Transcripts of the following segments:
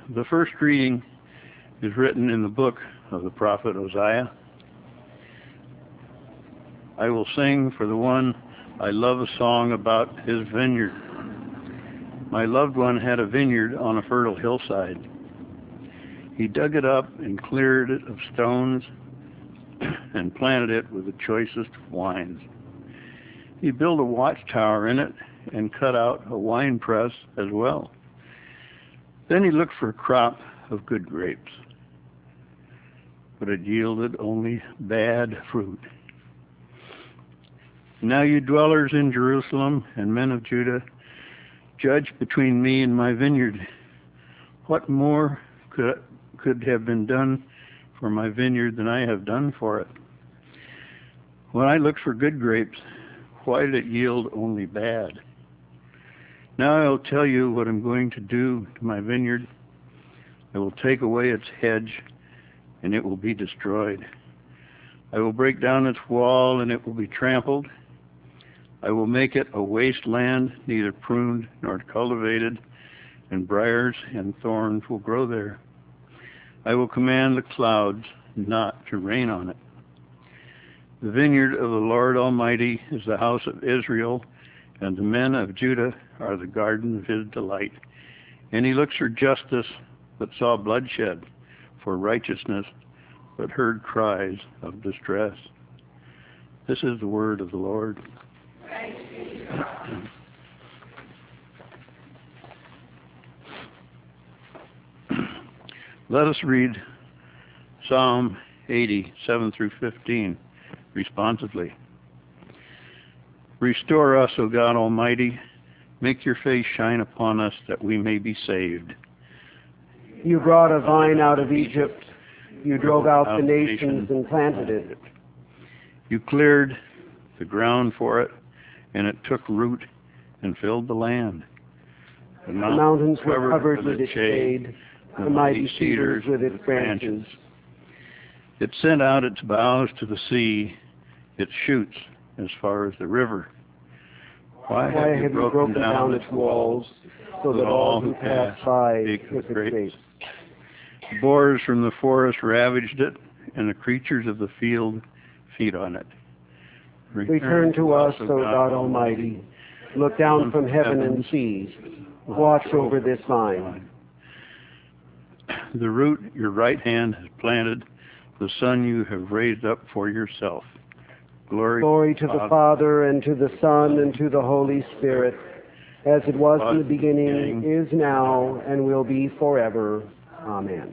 The first reading is written in the book of the prophet Hosea. I will sing for the one I love a song about his vineyard. My loved one had a vineyard on a fertile hillside. He dug it up and cleared it of stones and planted it with the choicest wines. He built a watchtower in it and cut out a wine press as well. Then he looked for a crop of good grapes, but it yielded only bad fruit. Now you dwellers in Jerusalem and men of Judah, judge between me and my vineyard. What more could have been done for my vineyard than I have done for it? When I looked for good grapes, why did it yield only bad? Now I'll tell you what I'm going to do to my vineyard. I will take away its hedge, and it will be destroyed. I will break down its wall, and it will be trampled. I will make it a wasteland, neither pruned nor cultivated, and briars and thorns will grow there. I will command the clouds not to rain on it. The vineyard of the Lord Almighty is the house of Israel, and the men of Judah are the garden of his delight. And he looks for justice, but saw bloodshed, for righteousness, but heard cries of distress. This is the word of the Lord. Let us read Psalm 80, 7 through 15, responsively. Restore us, O God Almighty. Make your face shine upon us, that we may be saved. You brought a vine out of Egypt. You drove out the nations and planted it. You cleared the ground for it, and it took root and filled the land. The mountains were covered with its shade, the mighty cedars with its branches. It sent out its boughs to the sea, its shoots as far as the river. Why have you broken down its walls, so that all who pass by pick its grapes? Boars from the forest ravaged it, and the creatures of the field feed on it. Return to us, O God Almighty. Look down from heaven and see. Watch over this vine. The root your right hand has planted, the son you have raised up for yourself. Glory to the Father, and to the Son, and to the Holy Spirit, as it was in the beginning, is now, and will be forever. Amen.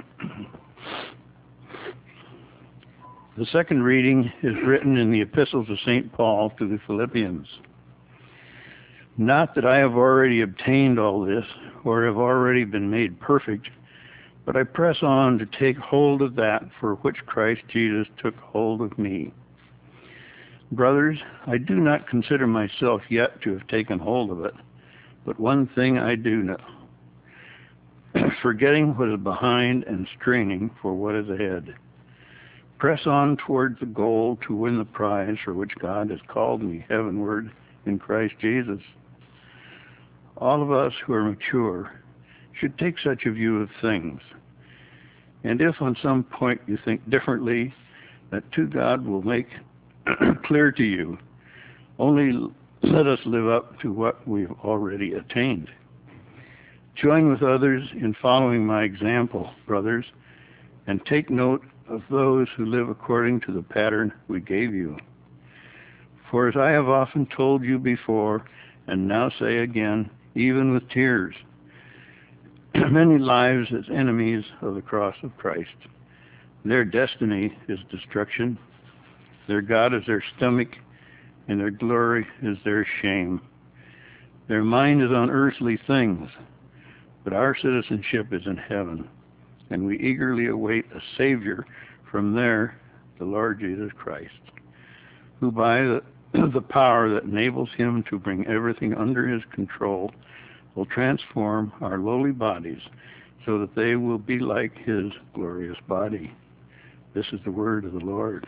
The second reading is written in the epistles of St. Paul to the Philippians. Not that I have already obtained all this, or have already been made perfect, but I press on to take hold of that for which Christ Jesus took hold of me. Brothers, I do not consider myself yet to have taken hold of it, but one thing I do know, forgetting what is behind and straining for what is ahead. Press on towards the goal to win the prize for which God has called me heavenward in Christ Jesus. All of us who are mature should take such a view of things. And if on some point you think differently, that too God will make clear to you. Only let us live up to what we've already attained. Join with others in following my example, brothers, and take note of those who live according to the pattern we gave you. For as I have often told you before, and now say again, even with tears, many lives as enemies of the cross of Christ. Their destiny is destruction. Their God is their stomach, and their glory is their shame. Their mind is on earthly things, but our citizenship is in heaven, and we eagerly await a Savior from there, the Lord Jesus Christ, who by the power that enables him to bring everything under his control will transform our lowly bodies so that they will be like his glorious body. This is the word of the Lord.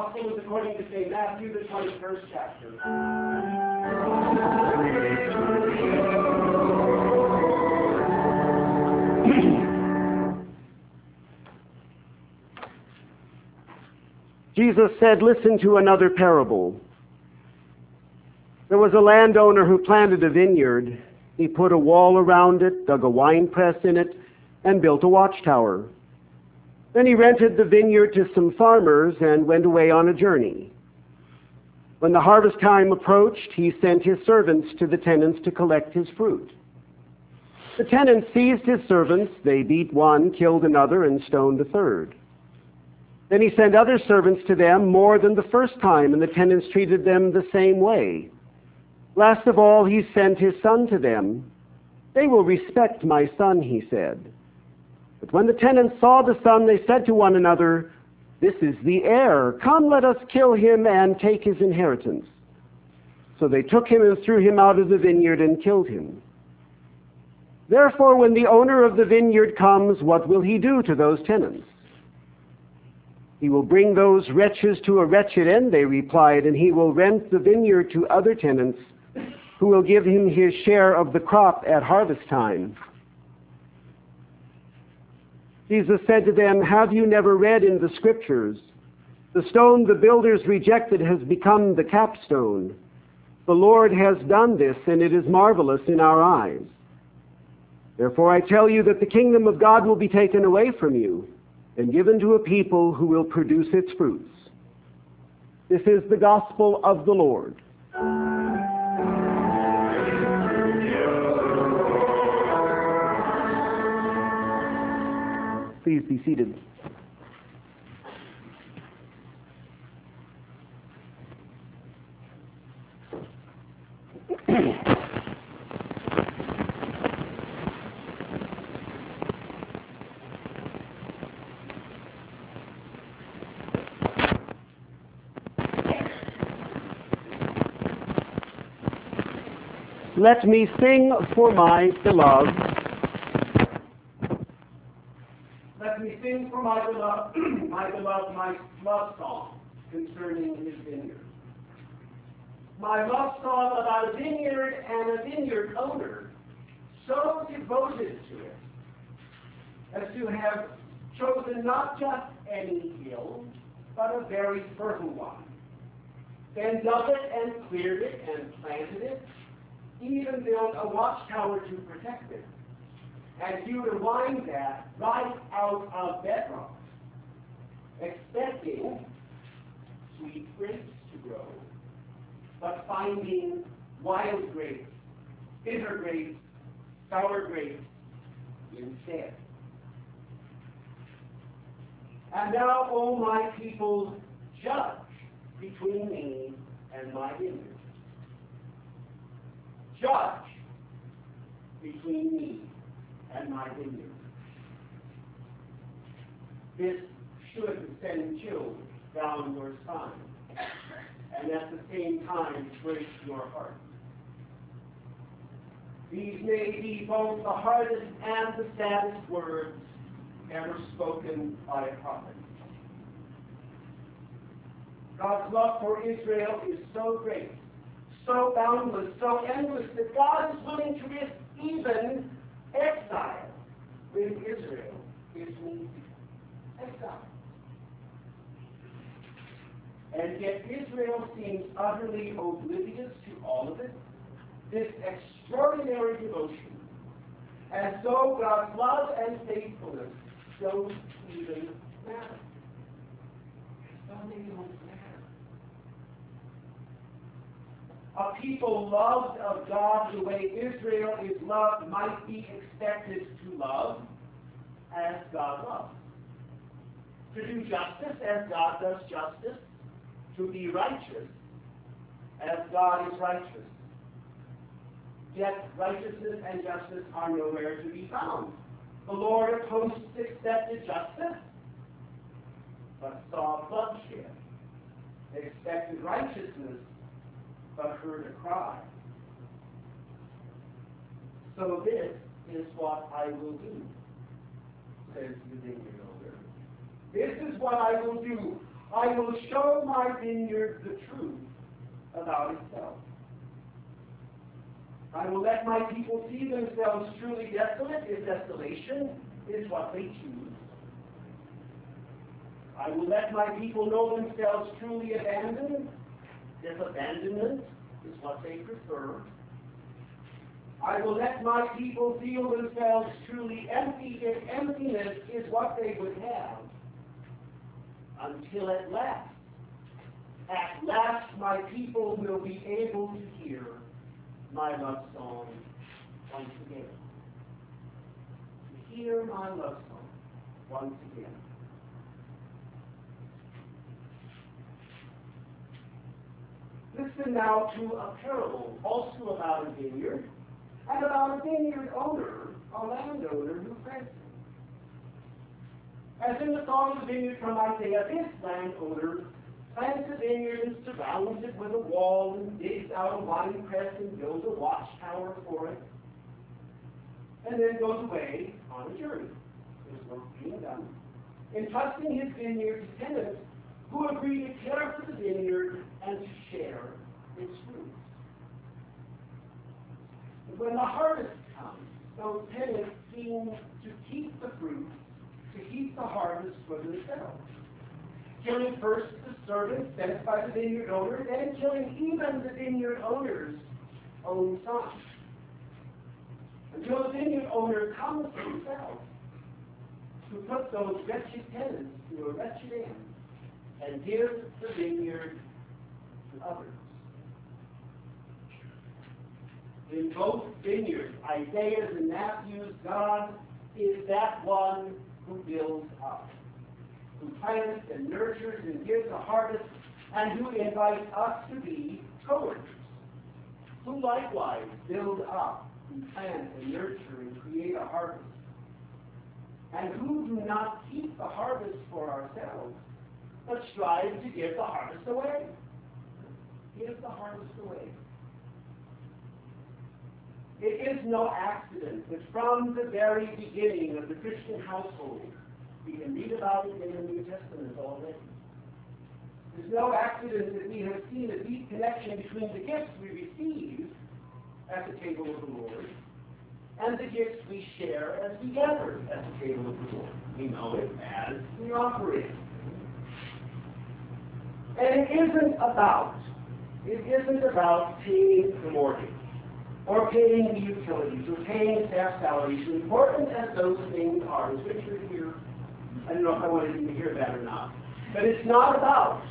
Gospel is according to St. Matthew, the 21st chapter. Jesus said, "Listen to another parable. There was a landowner who planted a vineyard. He put a wall around it, dug a wine press in it, and built a watchtower. Then he rented the vineyard to some farmers and went away on a journey. When the harvest time approached, he sent his servants to the tenants to collect his fruit. The tenants seized his servants. They beat one, killed another, and stoned a third. Then he sent other servants to them more than the first time, and the tenants treated them the same way. Last of all, he sent his son to them. They will respect my son, he said. But when the tenants saw the son, they said to one another, 'This is the heir. Come, let us kill him and take his inheritance.' So they took him and threw him out of the vineyard and killed him. Therefore, when the owner of the vineyard comes, what will he do to those tenants?" "He will bring those wretches to a wretched end," they replied, "and he will rent the vineyard to other tenants who will give him his share of the crop at harvest time." Jesus said to them, "Have you never read in the Scriptures, 'The stone the builders rejected has become the capstone. The Lord has done this, and it is marvelous in our eyes.' Therefore I tell you that the kingdom of God will be taken away from you and given to a people who will produce its fruits." This is the gospel of the Lord. Please be seated. Let me sing for my beloved. Let me sing for my beloved, my love song concerning his vineyard. My love song about a vineyard and a vineyard owner so devoted to it as to have chosen not just any hill, but a very fertile one. Then dug it and cleared it and planted it, even built a watchtower to protect it, and hewed a wine vat right out of bedrock, expecting sweet grapes to grow, but finding wild grapes, bitter grapes, sour grapes instead. And now, O my people, judge between me and my vineyard. Judge between me and my vineyard. This should send chills down your spine, and at the same time break your heart. These may be both the hardest and the saddest words ever spoken by a prophet. God's love for Israel is so great, so boundless, so endless, that God is willing to risk even exile when Israel is needed. Exile. And yet Israel seems utterly oblivious to all of it. This extraordinary devotion, as though God's love and faithfulness don't even matter. As though they don't matter. A people loved of God the way Israel is loved might be expected to love as God loves. To do justice as God does justice. To be righteous as God is righteous. Yet righteousness and justice are nowhere to be found. The Lord of hosts accepted justice, but saw bloodshed. Expected righteousness, but heard a cry. So this is what I will do, says the vineyard owner. This is what I will do. I will show my vineyard the truth about itself. I will let my people see themselves truly desolate if desolation is what they choose. I will let my people know themselves truly abandoned if abandonment is what they prefer. I will let my people feel themselves truly empty if emptiness is what they would have. Until at last, my people will be able to hear my love song once again. To hear my love song once again. Listen now to a parable, also about a vineyard, and about a vineyard owner, a landowner who plants it. As in the song of the vineyard from Isaiah, this landowner plants a vineyard and surrounds it with a wall and digs out a wine press and builds a watchtower for it, and then goes away on a journey. There's work being done, entrusting his vineyard to tenants who agree to care for the vineyard and to share its fruits. But when the harvest comes, those tenants seem to keep the fruit, to keep the harvest for themselves, killing first the servants sent by the vineyard owner, then killing even the vineyard owner's own son, until the vineyard owner comes himself to put those wretched tenants to a wretched end and give the vineyard to others. In both vineyards, Isaiah's and Matthew's, God is that one who builds up, who plants and nurtures and gives a harvest, and who invites us to be co-workers, who likewise build up, who plant and nurture and create a harvest, and who do not keep the harvest for ourselves, but strive to give the harvest away. Give the harvest away. It is no accident that from the very beginning of the Christian household, we can read about it in the New Testament already. It's no accident that we have seen a deep connection between the gifts we receive at the table of the Lord and the gifts we share as we gather at the table of the Lord. We know it as we operate. And it isn't about paying the mortgage, or paying the utilities, or paying staff salaries, important as those things are, as Richard here, I don't know if I wanted him to hear that or not, but it's not about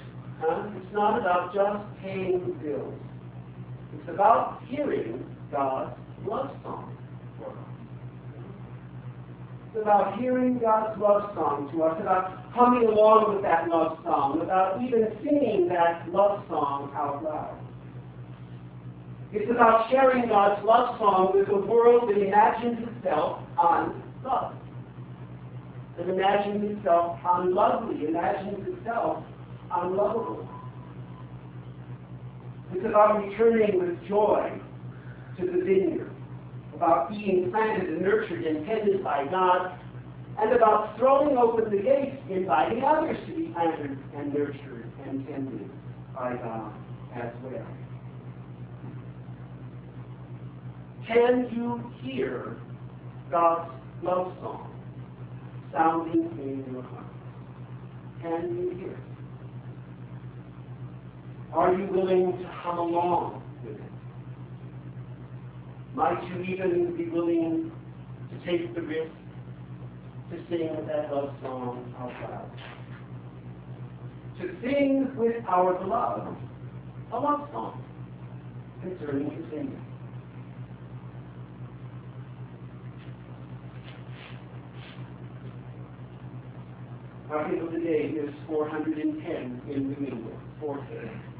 just paying the bills. It's about hearing God's love song for us. It's about hearing God's love song to us, about humming along with that love song, about even singing that love song out loud. It's about sharing God's love song with a world that imagines itself unloved, that imagines itself unlovely, imagines itself unlovable. It's about returning with joy to the vineyard, about being planted and nurtured and tended by God, and about throwing open the gates, inviting others to be planted and nurtured and tended by God as well. Can you hear God's love song sounding in your heart? Can you hear it? Are you willing to hum along with it? Might you even be willing to take the risk to sing that love song out loud? To sing with our beloved a love song concerning his vineyard. Our hymn of the day is 410 in New England, 410.